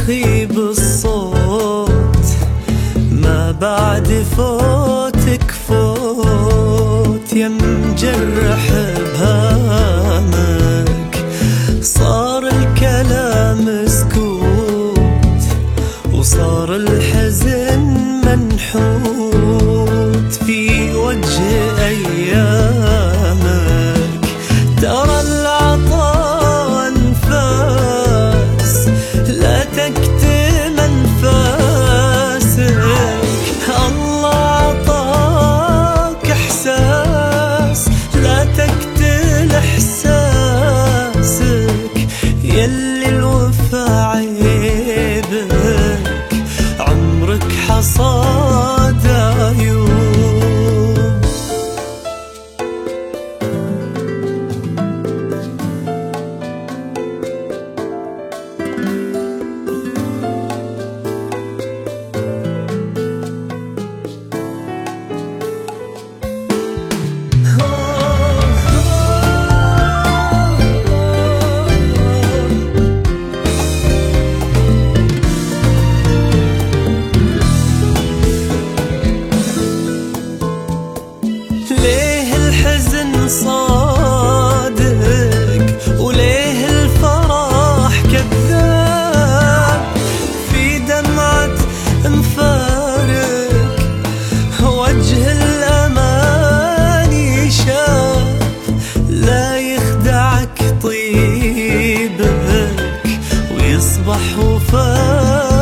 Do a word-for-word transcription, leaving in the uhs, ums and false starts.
يخيب الصوت، ما بعد فوتك فوت يا مجرح بهامك. صار الكلام سكوت وصار الحزن منحوت في وجه أيامك. ترى العطاء أنفاس لا تكتم أنفاسك. الله عطاك إحساس لا تقتل إحساسك. يلي الوفا عيبك عمرك حصاد عيوب. ليه الحزن صادق وليه الفرح كذاب؟ في دمعة مفارق وجه الأماني شاب. لا يخدعك طيبك ويصبح وفاك.